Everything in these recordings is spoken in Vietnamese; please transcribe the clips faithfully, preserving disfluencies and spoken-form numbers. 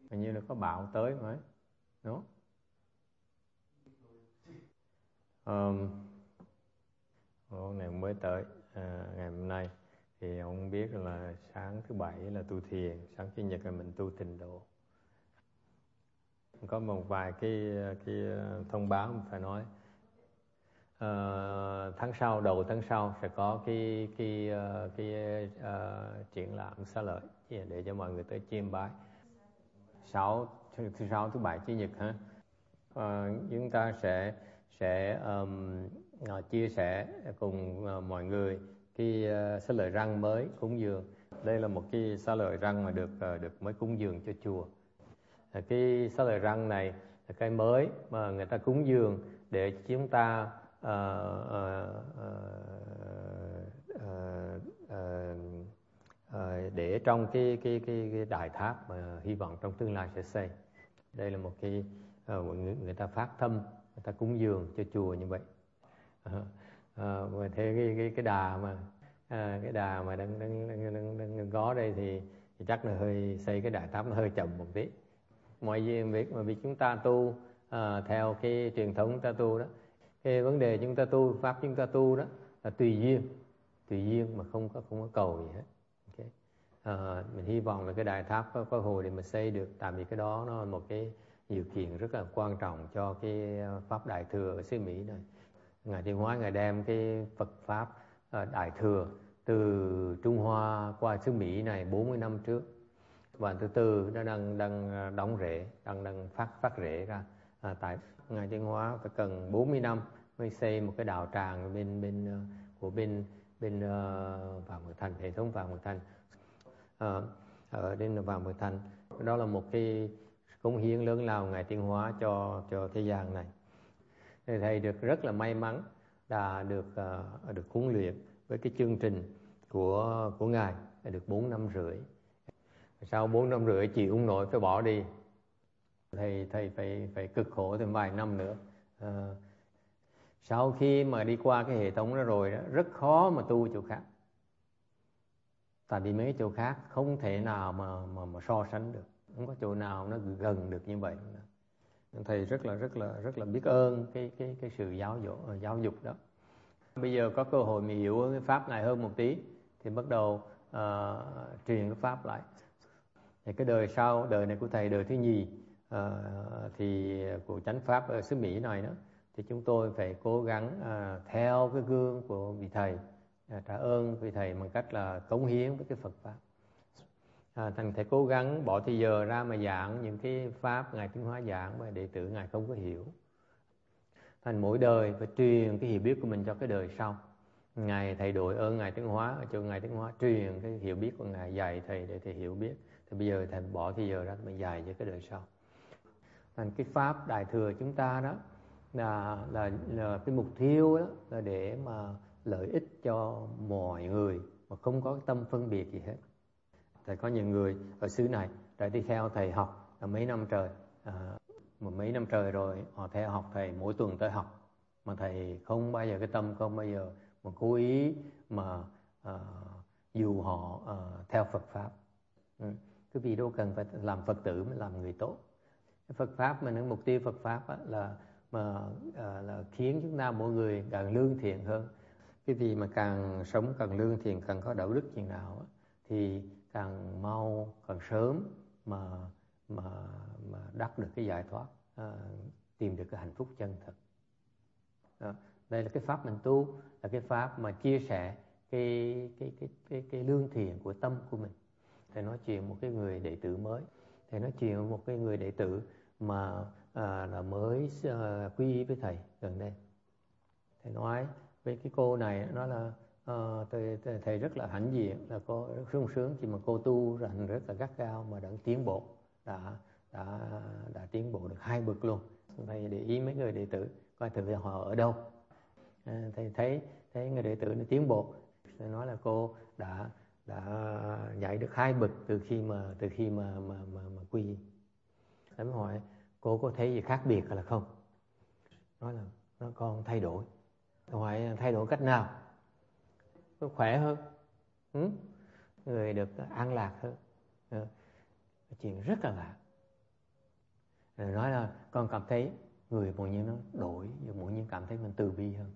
hình như là có bão tới mới đúng. Um, hôm nay mới tới à, ngày hôm nay thì ông biết là sáng thứ bảy là tu thiền, sáng chủ nhật là mình tu tịnh độ. Có một vài cái cái thông báo mình phải nói. À, tháng sau, đầu tháng sau sẽ có cái cái cái, cái uh, triển lãm xá lợi để cho mọi người tới chiêm bái. Sáu thứ sáu thứ bảy chủ nhật ha. À, chúng ta sẽ sẽ um, uh, chia sẻ cùng uh, mọi người cái uh, xá lợi răng mới cúng dường. Đây là một cái xá lợi răng mà được uh, được mới cúng dường cho chùa. Uh, cái xá lợi răng này là cái mới mà người ta cúng dường để chúng ta uh, uh, uh, uh, uh, uh, để trong cái cái cái, cái đại tháp mà hy vọng trong tương lai sẽ xây. Đây là một cái uh, người, người ta phát tâm, người ta cúng dường cho chùa như vậy. Uh, uh, và thế cái cái cái đà mà uh, cái đà mà đang đang đang, đang, đang có đây thì, thì chắc là hơi xây cái đại tháp nó hơi chậm một tí. Mọi việc mà việc chúng ta tu uh, theo cái truyền thống chúng ta tu đó, cái vấn đề chúng ta tu, pháp chúng ta tu đó là tùy duyên, tùy duyên mà không có không có cầu gì hết. Okay. Uh, mình hy vọng là cái đại tháp có, có hồi để mà xây được, tại vì cái đó nó là một cái điều kiện rất là quan trọng cho cái pháp đại thừa ở xứ Mỹ này. Ngài Tiên Hóa ngài đem cái Phật pháp uh, đại thừa từ Trung Hoa qua xứ Mỹ này bốn mươi năm trước, và từ từ nó đang đang đóng rễ, đang đang phát phát rễ ra. À, tại Ngài Tiên Hóa phải cần bốn mươi năm mới xây một cái đạo tràng bên bên uh, của bên bên uh, Vạn Mật Thành, hệ thống Vạn Mật Thành uh, ở bên Vạn Mật Thành. Đó là một cái cống hiến lớn lao Ngài Tiên Hóa cho cho thế gian này. Thì thầy được rất là may mắn đã được uh, được huấn luyện với cái chương trình của của ngài được bốn năm rưỡi. Sau bốn năm rưỡi chịu không nổi phải bỏ đi. Thầy thầy phải phải cực khổ thêm vài năm nữa. À, sau khi mà đi qua cái hệ thống đó rồi đó, rất khó mà tu chỗ khác. Tại vì mấy chỗ khác không thể nào mà mà mà so sánh được, không có chỗ nào nó gần được như vậy. Thầy rất là rất là rất là biết ơn cái cái cái sự giáo dục giáo dục đó. Bây giờ có cơ hội mình hiểu cái pháp này hơn một tí thì bắt đầu uh, truyền cái pháp lại. Thì cái đời sau, đời này của thầy, đời thứ nhì uh, thì của chánh pháp ở xứ Mỹ này đó, thì chúng tôi phải cố gắng uh, theo cái gương của vị thầy, uh, trả ơn vị thầy bằng cách là cống hiến với cái Phật pháp. À, thành thầy cố gắng bỏ thời giờ ra mà giảng những cái pháp Ngài Tiên Hóa giảng mà đệ tử Ngài không có hiểu. Thành mỗi đời phải truyền cái hiểu biết của mình cho cái đời sau. Ngài thầy đội ơn Ngài Tiên Hóa cho Ngài Tiên Hóa truyền cái hiểu biết của Ngài, dạy thầy để thầy hiểu biết. Thì bây giờ thầy bỏ thời giờ ra mà dạy cho cái đời sau. Thành cái pháp đại thừa chúng ta đó là là, là cái mục tiêu đó là để mà lợi ích cho mọi người mà không có tâm phân biệt gì hết. Thầy có những người ở xứ này đã đi theo thầy học là mấy năm trời, à, một mấy năm trời rồi họ theo học thầy, mỗi tuần tới học mà thầy không bao giờ cái tâm không bao giờ mà cố ý mà à, dù họ à, theo Phật pháp. Ừ. Cái vì đâu cần phải làm Phật tử mới làm người tốt. Cái Phật pháp mà những mục tiêu Phật pháp á, là mà à, là khiến chúng ta mỗi người càng lương thiện hơn. Cái vì mà càng sống càng lương thiện, càng có đạo đức chừng nào á, thì càng mau, càng sớm mà mà mà đắc được cái giải thoát, à, tìm được cái hạnh phúc chân thật. Đó. Đây là cái pháp mình tu, là cái pháp mà chia sẻ cái cái cái cái cái lương thiện của tâm của mình. Thầy nói chuyện một cái người đệ tử mới, thầy nói chuyện với một cái người đệ tử mà à, là mới à, quy y với thầy gần đây. Thầy nói với cái cô này, nói là à, thầy, thầy, thầy rất là hãnh diện, là cô rất sung sướng khi mà cô tu rằng rất là gắt gao mà đã tiến bộ, đã đã đã tiến bộ được hai bậc luôn. Thầy để ý mấy người đệ tử coi thử họ ở đâu. À, thầy thấy thấy người đệ tử nó tiến bộ. Thầy nói là cô đã đã dạy được hai bậc từ khi mà từ khi mà mà mà, mà quy y. Thầy mới hỏi cô có thấy gì khác biệt hay là không? Nói là nó con thay đổi. Thầy hỏi thay đổi cách nào? Có khỏe hơn, ừ? Người được an lạc hơn. Ừ. Chuyện rất là lạ. Rồi nói là con cảm thấy người bỗng nhiên nó đổi, bỗng nhiên cảm thấy mình từ bi hơn.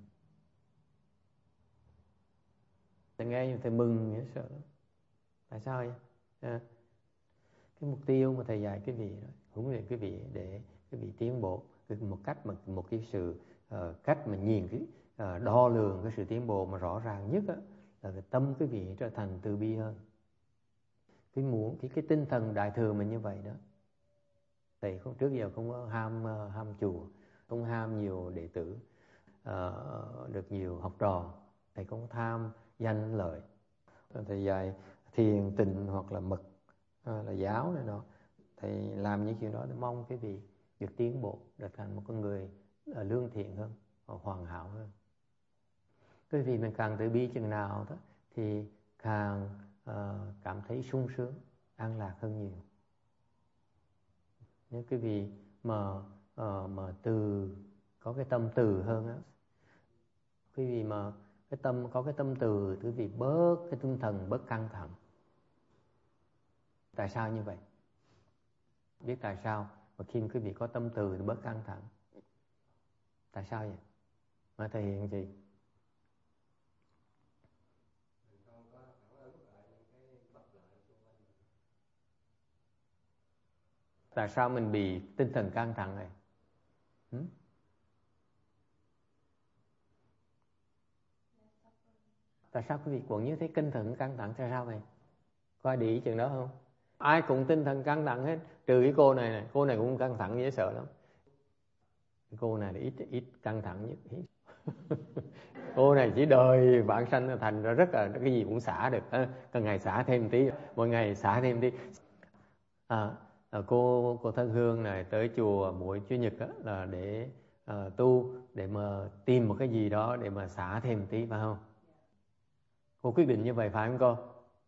Thầy nghe như thầy mừng, nhớ sợ lắm. Tại sao vậy? À, cái mục tiêu mà thầy dạy cái vị đó, huấn luyện cái vị để cái vị tiến bộ, một cách mà một cái sự uh, cách mà nhìn cái uh, đo lường cái sự tiến bộ mà rõ ràng nhất á, là cái tâm cái vị trở thành từ bi hơn. Cái muốn cái cái tinh thần đại thừa mình như vậy đó. Thầy không trước giờ không có ham uh, ham chùa, không ham nhiều đệ tử, uh, được nhiều học trò. Thầy không tham danh lợi. Thầy dạy thiền tịnh hoặc là mật, là giáo này đó. Thầy làm những chuyện đó để mong cái vị được tiến bộ, được thành một con người lương thiện hơn, hoàn hảo hơn. Cái vị mình càng từ bi chừng nào đó thì càng uh, cảm thấy sung sướng, an lạc hơn nhiều. Nếu cái vị mà uh, mà từ có cái tâm từ hơn á, cái vị mà cái tâm có cái tâm từ, cái vị bớt cái tinh thần, bớt căng thẳng. Tại sao như vậy? Biết tại sao mà khi quý vị có tâm từ thì bớt căng thẳng? Tại sao vậy? Mà thể hiện gì? Tại sao mình bị tinh thần căng thẳng này? Hmm? Tại sao quý vị cũng như thế tinh thần căng thẳng? Tại sao vậy? Có ai để ý chuyện đó không? Ai cũng tinh thần căng thẳng hết, trừ cái cô này này. Cô này cũng căng thẳng dễ sợ lắm. Cái cô này là ít ít căng thẳng nhất. Cô này chỉ đời bản sanh thành ra rất là cái gì cũng xả được, cần ngày xả thêm tí, mỗi ngày xả thêm tí. À, cô cô Thân Hương này tới chùa mỗi Chủ nhật đó, là để uh, tu, để mà tìm một cái gì đó để mà xả thêm tí, phải không? Cô quyết định như vậy phải không cô?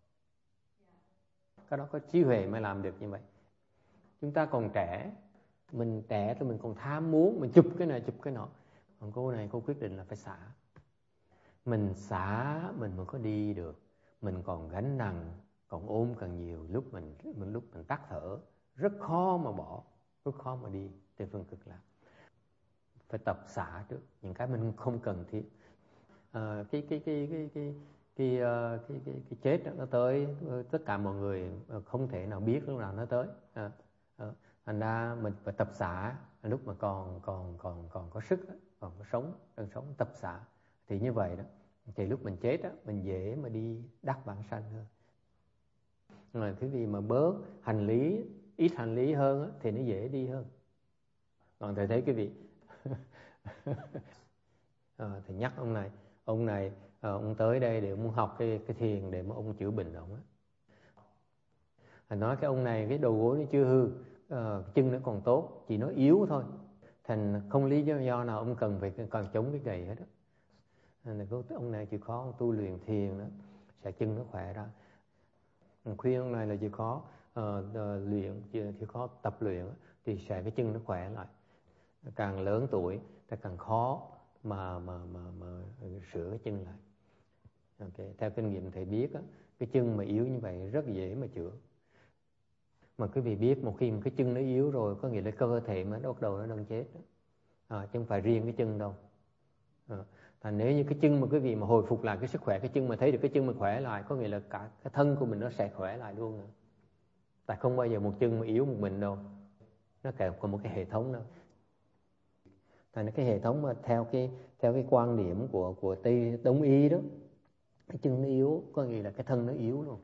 Cái đó có trí huệ mới làm được như vậy. Chúng ta còn trẻ, mình trẻ thì mình còn tham muốn, mình chụp cái này chụp cái nọ. Còn cô này cô quyết định là phải xả. Mình xả mình mới có đi được. Mình còn gánh nặng, còn ôm càng nhiều, lúc mình, mình lúc mình tắt thở, rất khó mà bỏ, rất khó mà đi trên phương cực lạc. Phải tập xả trước những cái mình không cần thiết. À, cái cái cái cái cái cái, cái, cái, cái, cái chết đó, nó tới, tất cả mọi người không thể nào biết lúc nào nó tới. À, à, thành ra mình phải tập xả lúc mà còn còn còn còn có sức, còn có sống, đang sống, tập xả. Thì như vậy đó, thì lúc mình chết đó, mình dễ mà đi đắc bản sanh hơn. Rồi cái gì mà bớt hành lý, ít hành lý hơn á, thì nó dễ đi hơn. Còn thầy thấy cái vị à, thầy nhắc ông này, ông này à, ông tới đây để ông học cái cái thiền để mà ông chữa bệnh ông á. Thầy nói cái ông này cái đầu gối nó chưa hư, à, chân nó còn tốt, chỉ nó yếu thôi. Thành không lý do nào ông cần phải còn chống cái gầy hết á. Ông này chịu khó tu luyện thiền đó, sẽ chân nó khỏe ra. Khuyên ông này là chịu khó uh, uh, luyện, chịu khó tập luyện thì sẽ cái chân nó khỏe lại. Càng lớn tuổi thì càng khó mà mà mà mà sửa cái chân lại. Okay. Theo kinh nghiệm thầy biết á, cái chân mà yếu như vậy rất dễ mà chữa. Mà quý vị biết một khi mà cái chân nó yếu rồi, có nghĩa là cơ thể mà nó bắt đầu nó đang chết đó. À, chứ không phải riêng cái chân đâu. À, thành nếu như cái chân mà quý vị mà hồi phục lại cái sức khỏe, cái chân mà thấy được cái chân mà khỏe lại, có nghĩa là cả cái thân của mình nó sẽ khỏe lại luôn nữa. Tại không bao giờ một chân mà yếu một mình đâu, nó kèm còn một cái hệ thống đâu. Thành cái hệ thống mà theo cái theo cái quan điểm của của Tây Đông y đó, cái chân nó yếu có nghĩa là cái thân nó yếu luôn.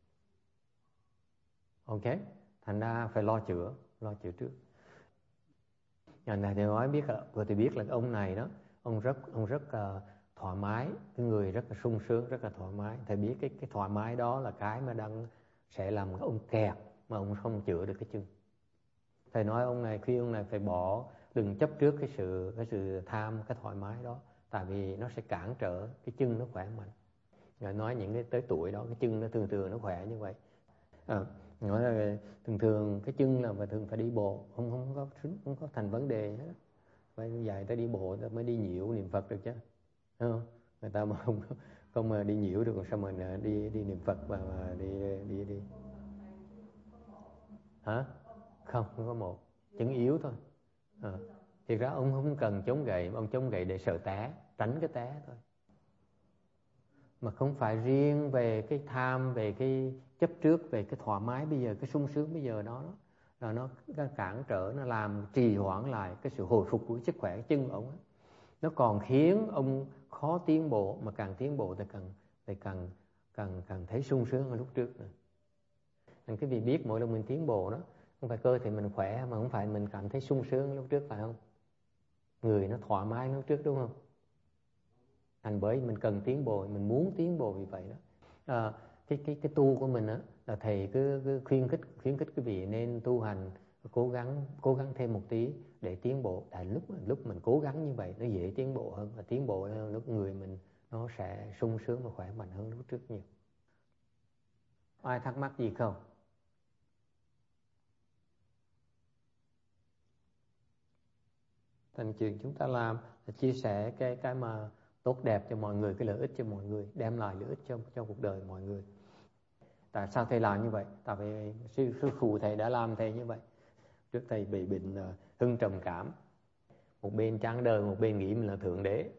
Ok, thành ra phải lo chữa, lo chữa trước. Ngày này thì nói biết là, rồi thì biết là cái ông này đó, ông rất ông rất uh, thoải mái, cái người rất là sung sướng, rất là thoải mái. Thầy biết cái cái thoải mái đó là cái mà đang sẽ làm ông kẹt mà ông không chữa được cái chân. Thầy nói ông này, khi ông này phải bỏ, đừng chấp trước cái sự cái sự tham, cái thoải mái đó, tại vì nó sẽ cản trở cái chân nó khỏe mạnh. Rồi nói những cái tới tuổi đó cái chân nó thường thường nó khỏe như vậy. À, nói là thường thường cái chân là mà thường phải đi bộ, không không có không có thành vấn đề hết. Phải dạy ta đi bộ ta mới đi nhiễu niệm Phật được chứ, đúng không? Người ta mà không không mà đi nhiễu được, sao mà đi đi niệm Phật và mà đi đi đi hả? Không, không có một. chân yếu thôi. À, thiệt ra ông không cần chống gậy, ông chống gậy để sợ té, tránh cái té thôi. Mà không phải riêng về cái tham, về cái chấp trước, về cái thoải mái bây giờ, cái sung sướng bây giờ đó, là nó cản trở, nó làm trì hoãn lại cái sự hồi phục của sức khỏe chân của ông ấy. Nó còn khiến ông khó tiến bộ, mà càng tiến bộ thì càng thì càng càng càng thấy sung sướng hơn lúc trước nữa. Nên cái việc biết mỗi lần mình tiến bộ đó, không phải cơ thể mình khỏe, mà không phải mình cảm thấy sung sướng lúc trước, phải không? Người nó thoải mái lúc trước, đúng không? Thành bởi mình cần tiến bộ, mình muốn tiến bộ vì vậy đó. À, cái cái cái tu của mình á, là thầy cứ, cứ khuyến khích khuyến khích quý vị nên tu hành, cố gắng cố gắng thêm một tí để tiến bộ. Tại lúc lúc mình cố gắng như vậy, nó dễ tiến bộ hơn, và tiến bộ hơn lúc người mình nó sẽ sung sướng và khỏe mạnh hơn lúc trước nhiều. Ai thắc mắc gì không? Thành chuyện chúng ta làm là chia sẻ cái cái mà tốt đẹp cho mọi người, cái lợi ích cho mọi người, đem lại lợi ích cho cho cuộc đời mọi người. Tại sao thầy làm như vậy? Tại vì sư sư phụ thầy đã làm thầy như vậy. Trước thầy bị bệnh uh, hưng trầm cảm, một bên chán đời, một bên nghĩ mình là thượng đế.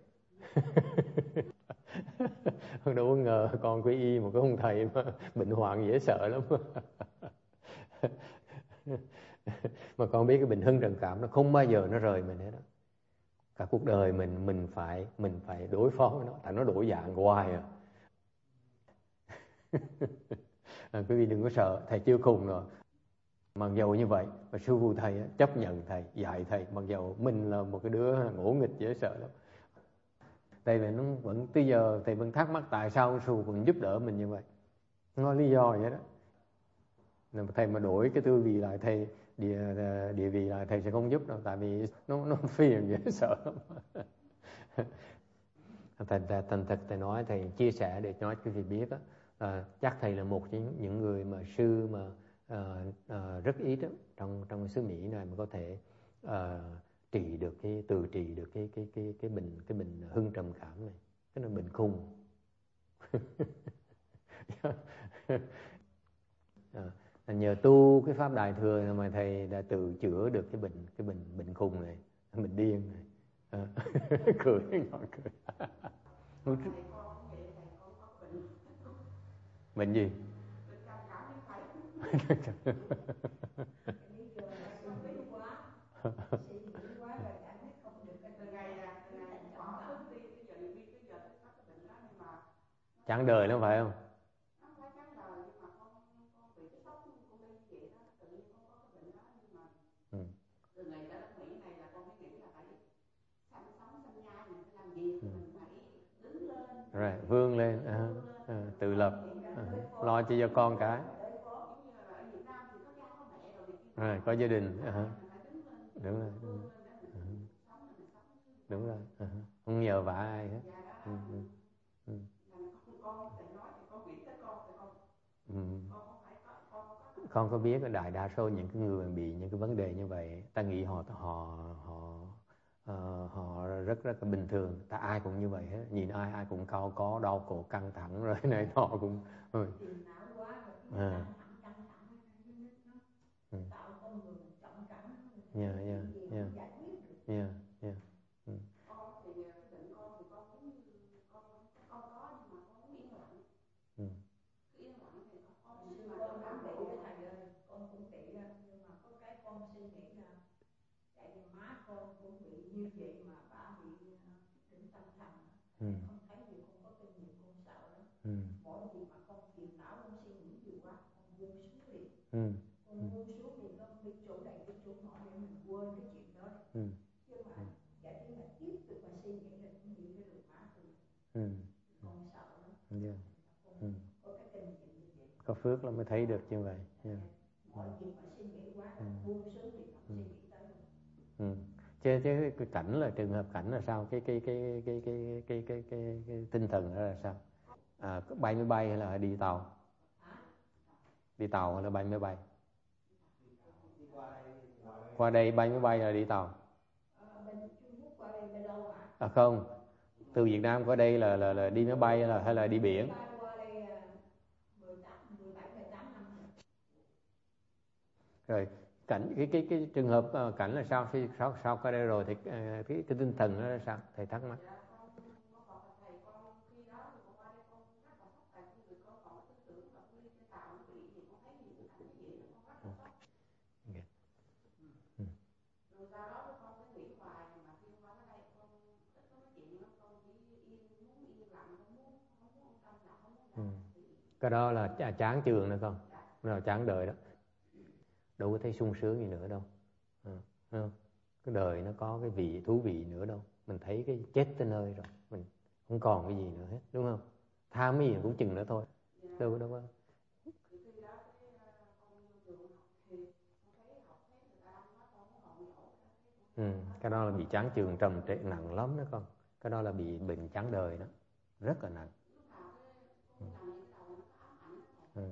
Đâu có ngờ con quy y một cái ông thầy mà bệnh hoạn dễ sợ lắm. Mà con biết cái bệnh hưng trầm cảm nó không bao giờ nó rời mình hết đó. Cả cuộc đời mình mình phải mình phải đối phó với nó, tại nó đổi dạng hoài à. À, quý vị đừng có sợ, thầy chưa khùng rồi. Mặc dầu như vậy, mà sư phụ thầy chấp nhận thầy, dạy thầy, mặc dầu mình là một cái đứa ngỗ nghịch dễ sợ lắm. Tại vì nó vẫn tới giờ thầy vẫn thắc mắc tại sao sư phụ vẫn giúp đỡ mình như vậy. Nó có lý do vậy đó. Nên thầy mà đổi cái tư vị lại, thầy địa địa vị lại, thầy sẽ không giúp đâu, tại vì nó nó phiền dễ sợ lắm. Thành thành thật thầy nói, thầy chia sẻ để nói cho quý vị biết đó, à, chắc thầy là một trong những người mà sư mà à, à, rất ít đó, trong trong xứ Mỹ này mà có thể à, trị được cái từ trị được cái cái cái cái bệnh cái bệnh hưng trầm cảm này, cái là bệnh khùng. À, nhờ tu cái pháp đại thừa mà thầy đã tự chữa được cái bệnh cái bệnh bệnh khùng này, bệnh điên này. À, cười nhỏ cười. Bệnh gì? Chán đời lắm phải không? Ừ. Từ ngày tới đất Mỹ này là con mới nghĩ là phải sanh sống sanh nhai, mình phải làm gì thì ừ. mình phải đứng lên, rồi vươn lên, uh, uh, tự lập, uh, lo cho cho con cái. Rồi có gia đình, uh-huh. Đúng rồi, uh-huh. Đúng rồi, uh-huh. Không nhờ vả ai hết. Uh-huh. Uh-huh. Uh-huh. Con có biết đại đa số những cái người bị những cái vấn đề như vậy, ta nghĩ họ họ họ uh, họ rất rất là bình thường, ta ai cũng như vậy hết, nhìn ai ai cũng cao có đau cổ căng thẳng rồi này nọ cũng ừ. À. Ừ. Yeah, yeah, yeah, yeah, yeah. Ừ. Ừ. Con cũng nghĩ là, nhưng mà có cái con suy nghĩ là tại vì má con cũng bị như vậy mà bà bị bệnh tâm thần, ừ. Con thấy gì con có kinh nghiệm, con sợ lắm. Ừ. Mỗi gì mà con phiền não, con suy nghĩ nhiều quá, con buông xuống liền. Ừ. Con ừ. buông xuống liền, con đi chỗ này đi chỗ nọ để mình quên cái chuyện đó đi. Ừ. Chứ mà ừ. giả tí mà tiếp tục mà suy nghĩ là cũng nghĩ cái đường má tôi. Ừ. Con sợ lắm. Yeah. Con ừ. có cái kinh nghiệm như vậy. Có phước lắm mới thấy được như vậy. Yeah. Mọi việc mà suy nghĩ quá là buông xuống thì không suy nghĩ tới luôn. Ừ. Chứ chứ cái cảnh là trường hợp cảnh là sao? Cái cái cái cái cái cái cái cái, cái tinh thần đó là sao? À, bay máy bay hay là đi tàu? Đi tàu hay là bay máy bay? Qua đây bay máy bay hay là đi tàu? À không, từ Việt Nam qua đây là là là đi máy bay hay là hay là đi biển? Rồi cảnh cái cái cái trường hợp uh, cảnh là sao khi sau sau cái đây rồi thì uh, cái cái tinh thần nó là sao thầy thắc mắc? Ừ. Cái đó là chán chường nữa con, nó là chán đời đó, đâu có thấy sung sướng gì nữa đâu. Ừ. Không? Cái đời nó có cái vị thú vị nữa đâu, mình thấy cái chết tới nơi rồi, mình không còn cái gì nữa hết, đúng không? Tham cái gì cũng chừng nữa thôi, đâu có đâu có. Ừ. Cái đó là bị chán chường trầm trệ nặng lắm đó con, cái đó là bị bệnh chán đời đó, rất là nặng. Ừ. Ừ.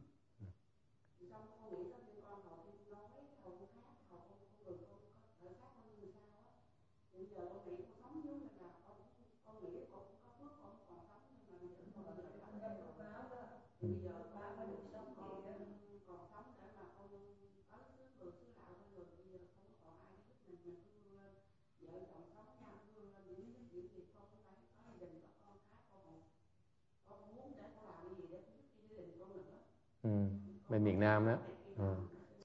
Ừ. Bên miền Nam đó. Ừ.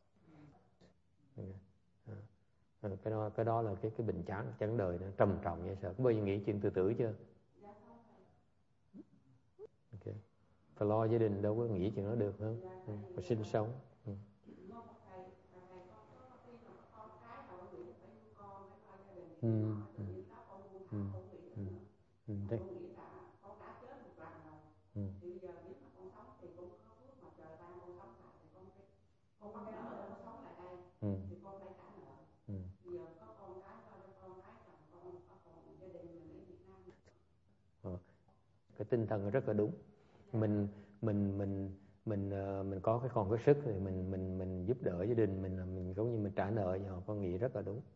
Ừ. Cái đó cái đó là cái cái bệnh chán chán đời nó trầm trọng vậy sợ. Có bao giờ nghĩ chuyện tự tử chưa? Okay. Phải lo gia đình đâu có nghĩ chuyện đó được không? Ừ. Phải sinh sống. Ừ. Ừ. Ừ. Ừ. Ừ. Ừ. Thế. Ừ. Ừ. Ừ. Ờ. Cái tinh thần rất là đúng. Mình mình mình mình uh, mình có cái còn cái sức thì mình mình mình giúp đỡ gia đình mình, mình giống như mình trả nợ cho họ, con nghĩ rất là đúng.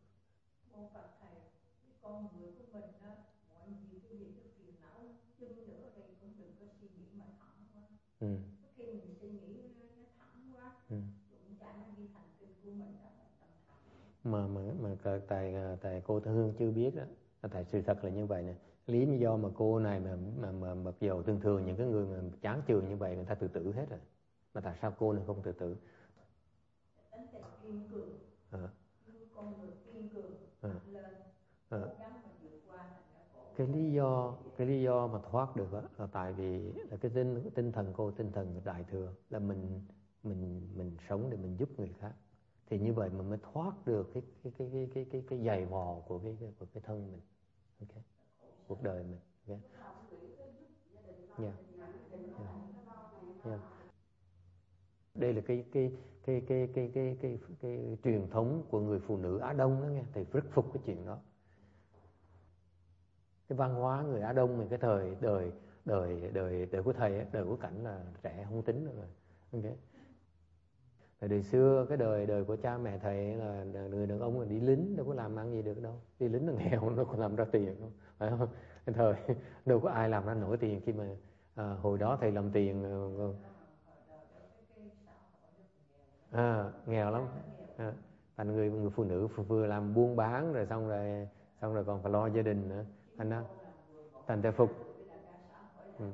Con người của mình đó, mọi gì cái gì cái phiền não chung nữa đây cũng đừng có suy nghĩ mà thẳng quá. Ừ. Khi mình suy nghĩ nó thẳng quá, ừ. Cũng chả nó đi thành kinh của mình là mình tâm thẳng. Mà mà mà tại tại cô Thanh Hương chưa biết đó, tại sự thật là như vậy nè. Lý do mà cô này mà mà mà mặc dầu thường thường những cái người mà chán chường như vậy người ta tự tử hết rồi, mà tại sao cô này không tự tử? Tính tình kiên cường. À. Con người kiên cường, à. Lên, cố gắng mà vượt qua. Cái lý do cái lý do mà thoát được đó, là tại vì là cái tinh tinh thần cô, tinh thần đại thừa là mình mình mình sống để mình giúp người khác, thì như vậy mình mới thoát được cái cái cái cái cái cái cái giày vò của cái của cái thân mình, okay. Cuộc đời mình, okay. Yeah. Yeah. Yeah. Đây là cái cái cái cái cái cái cái cái, cái truyền thống của người phụ nữ Á Đông đó nghe, thầy rất phục cái chuyện đó. Cái văn hóa người Á Đông mình cái thời đời đời đời đời của thầy ấy, đời của Cảnh là trẻ không tính rồi, okay. Đời xưa cái đời đời của cha mẹ thầy là người đàn ông là đi lính đâu có làm ăn gì được đâu, đi lính là nghèo nó có làm ra tiền không, phải không? Cái thời đâu có ai làm ra nổi tiền khi mà à, hồi đó thầy làm tiền à, nghèo lắm. À, thành người người phụ nữ vừa làm buôn bán rồi xong rồi xong rồi còn phải lo gia đình nữa, thành ra thành thầy phục. Ừ.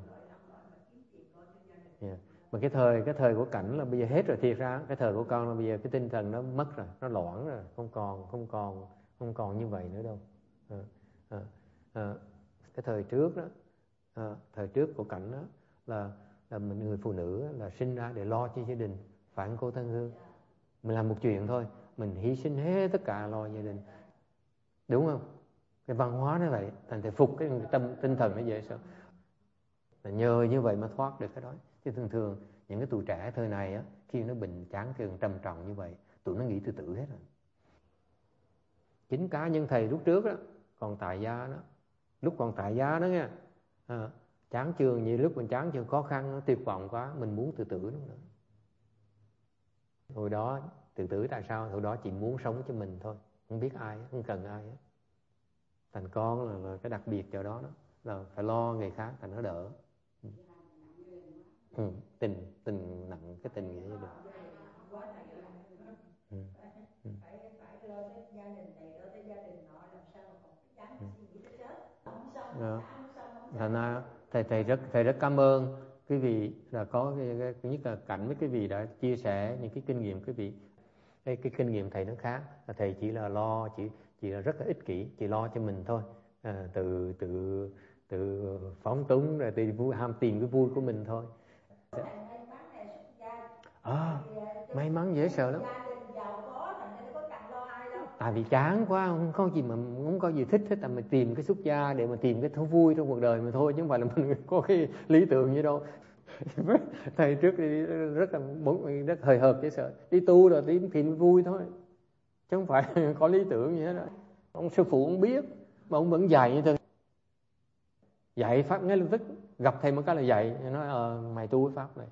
Yeah. Mà cái thời cái thời của Cảnh là bây giờ hết rồi, thiệt ra cái thời của con là bây giờ cái tinh thần nó mất rồi, nó loãng rồi, không còn không còn không còn như vậy nữa đâu. À, à, à, cái thời trước đó, à, thời trước của Cảnh đó là là mình người phụ nữ là sinh ra để lo cho gia đình, phải không cô Thanh Hương? Mình làm một chuyện thôi, mình hy sinh hết tất cả lo gia đình, đúng không? Cái văn hóa nó vậy, thành thầy phục cái tâm tinh thần nó dễ sợ. Là nhờ như vậy mà thoát được cái đó. Chứ thường thường những cái tụi trẻ thời này á, khi nó bệnh chán chường trầm trọng như vậy, tụi nó nghĩ tự tử hết rồi. Chính cá nhân thầy lúc trước đó, còn tại gia đó, lúc còn tại gia đó nha, à, chán chường như lúc mình chán chường khó khăn, nó tuyệt vọng quá, mình muốn tự tử luôn nữa. Hồi đó tự tử tại sao? Hồi đó chỉ muốn sống cho mình thôi, không biết ai, không cần ai hết. Thành con là, là cái đặc biệt chỗ đó đó, là phải lo người khác thành nó đỡ. Ừ. Ừ. tình tình nặng cái tình nghĩa được. Ừ. thành ra thầy thầy rất thầy rất cảm ơn quý vị là có cái, cái nhất là cảnh với quý vị đã chia sẻ những cái kinh nghiệm quý vị. Cái, cái kinh nghiệm thầy nó khác, thầy chỉ là lo chỉ chỉ là rất là ích kỷ, chỉ lo cho mình thôi, à, từ từ từ phóng túng rồi từ vui ham tìm cái vui của mình thôi. À, may mắn dễ sợ lắm. Tại vì chán quá, không có gì mà không có gì thích hết, tại mình tìm cái xuất gia để mà tìm cái thú vui trong cuộc đời mà thôi, chứ không phải là mình có cái lý tưởng gì đâu. Thầy trước đi rất là rất hời hợt dễ sợ, đi tu rồi đi tìm vui thôi, chứ không phải có lý tưởng gì hết đó. Ông sư phụ ông biết mà ông vẫn dạy như thế, dạy pháp ngay lập tức, gặp thầy một cái là dạy, nói ờ, mày tu cái pháp này.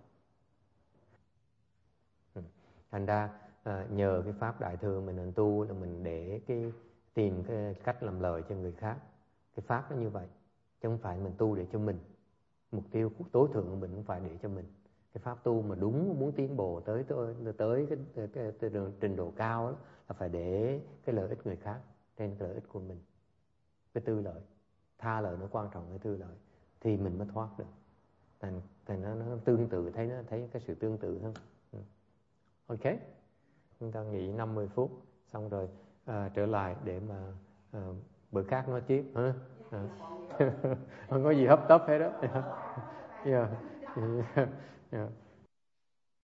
Thành ra à, nhờ cái pháp đại thừa mình mình tu là mình để cái tìm cái cách làm lời cho người khác. Cái pháp nó như vậy, chứ không phải mình tu để cho mình. Mục tiêu tối thượng của mình không phải để cho mình. Cái pháp tu mà đúng muốn tiến bộ tới tới, tới cái, cái, cái, cái trình độ cao đó, là phải để cái lợi ích người khác trên cái lợi ích của mình. Cái tư lợi, tha lợi nó quan trọng cái tư lợi thì mình mới thoát được. Thành, thành nó, nó tương tự, thấy nó thấy cái sự tương tự hơn. Ok, chúng ta nghỉ năm mươi phút xong rồi à, trở lại để mà à, bữa khác nói tiếp hả? À. Không có gì hấp tấp hết đó. Yeah. Yeah. Yeah.